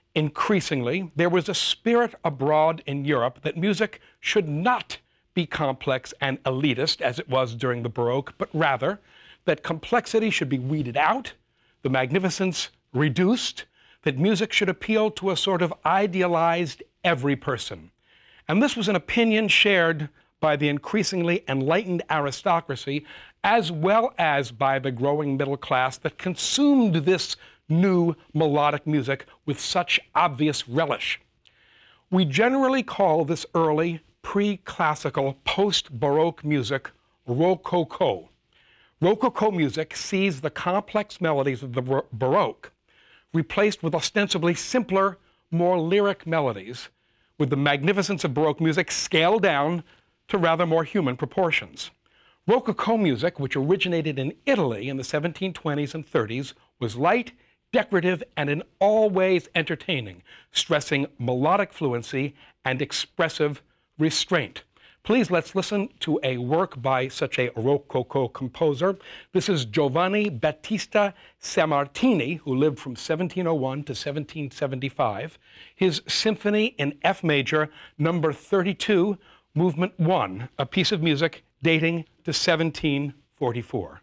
Increasingly, there was a spirit abroad in Europe that music should not be complex and elitist as it was during the Baroque, but rather that complexity should be weeded out, the magnificence reduced, that music should appeal to a sort of idealized every person. And this was an opinion shared by the increasingly enlightened aristocracy, as well as by the growing middle class that consumed this new melodic music with such obvious relish. We generally call this early, pre-classical, post-Baroque music Rococo. Rococo music sees the complex melodies of the Baroque replaced with ostensibly simpler, more lyric melodies, with the magnificence of Baroque music scaled down to rather more human proportions. Rococo music, which originated in Italy in the 1720s and 30s, was light, decorative, and in all ways entertaining, stressing melodic fluency and expressive restraint. Please, let's listen to a work by such a Rococo composer. This is Giovanni Battista Sammartini, who lived from 1701 to 1775. His Symphony in F major, number 32, Movement 1, a piece of music dating to 1744.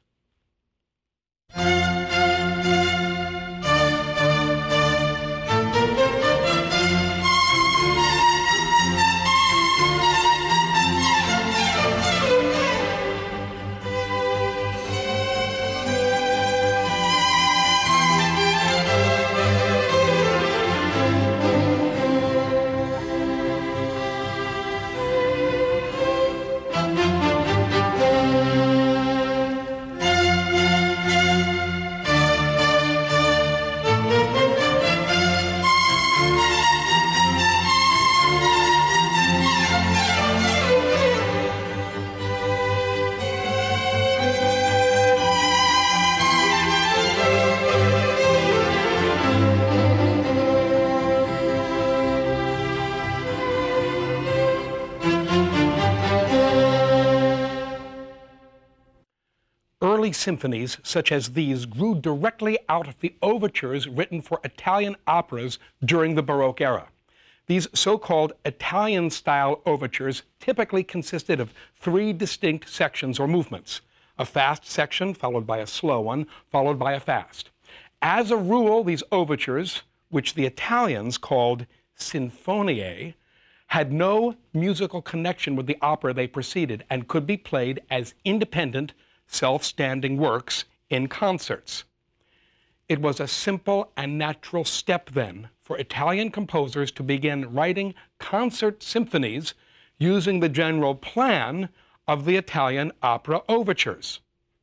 Early symphonies such as these grew directly out of the overtures written for Italian operas during the Baroque era. These so-called Italian-style overtures typically consisted of three distinct sections or movements: a fast section followed by a slow one, followed by a fast. As a rule, these overtures, which the Italians called sinfoniae, had no musical connection with the opera they preceded and could be played as independent, self-standing works in concerts. It was a simple and natural step then for Italian composers to begin writing concert symphonies using the general plan of the Italian opera overtures.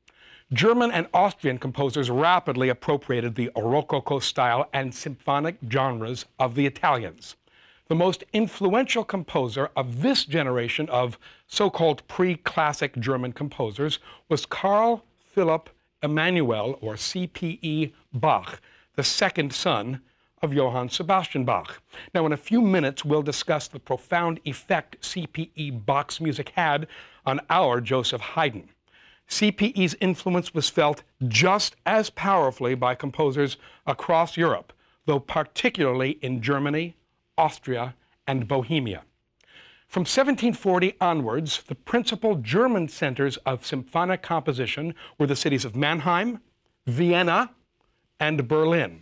German and Austrian composers rapidly appropriated the Rococo style and symphonic genres of the Italians. The most influential composer of this generation of so-called pre-classic German composers was Carl Philipp Emanuel, or C.P.E. Bach, the second son of Johann Sebastian Bach. Now, in a few minutes, we'll discuss the profound effect C.P.E. Bach's music had on our Joseph Haydn. C.P.E.'s influence was felt just as powerfully by composers across Europe, though particularly in Germany, Austria, and Bohemia. From 1740 onwards, the principal German centers of symphonic composition were the cities of Mannheim, Vienna, and Berlin.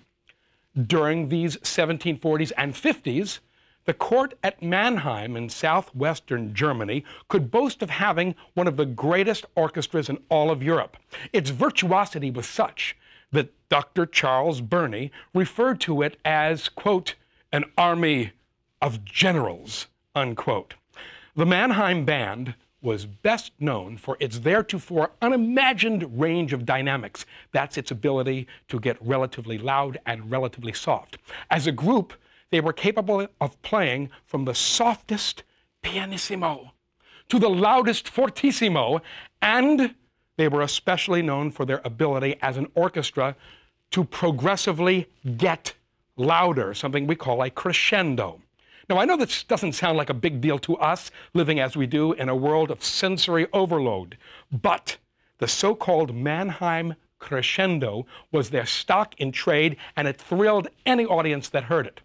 During these 1740s and 50s, the court at Mannheim in southwestern Germany could boast of having one of the greatest orchestras in all of Europe. Its virtuosity was such that Dr. Charles Burney referred to it as, quote, an army of generals, unquote. The Mannheim Band was best known for its theretofore unimagined range of dynamics. That's its ability to get relatively loud and relatively soft. As a group, they were capable of playing from the softest pianissimo to the loudest fortissimo, and they were especially known for their ability as an orchestra to progressively get louder, something we call a crescendo. Now, I know this doesn't sound like a big deal to us, living as we do in a world of sensory overload, but the so-called Mannheim crescendo was their stock in trade, and it thrilled any audience that heard it.